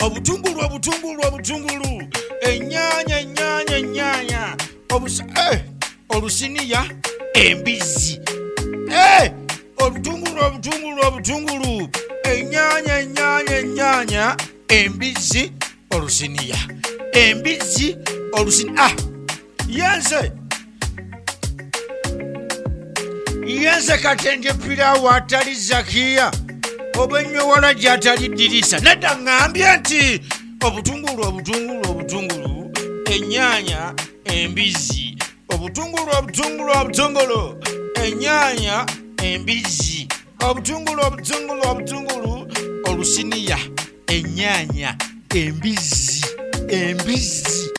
obutungulu ennyanya olusiniya embizzi obutungulu ennyanya embizzi olusiniya embizzi olusiniya yenze katenge pirawo atali Zakiya oba ennyo gy'atali Dirisa nedda ngambye nti obutungulu ennyanya embizzi obutungulu ennyanya embizzi obutungulu olusiniya ennyanya embizzi